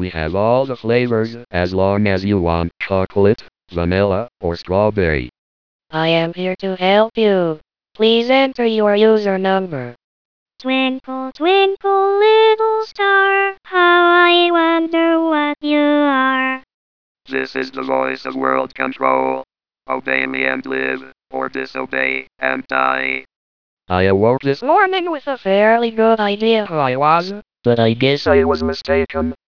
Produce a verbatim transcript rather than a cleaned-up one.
We have all the flavors as long as you want chocolate, vanilla, or strawberry. I am here to help you. Please enter your user number. Twinkle, twinkle, little star, how I wonder what you are. This is the voice of world control. Obey me and live, or disobey and die. I awoke this Morning with a fairly good idea who I was, but I guess I was mistaken.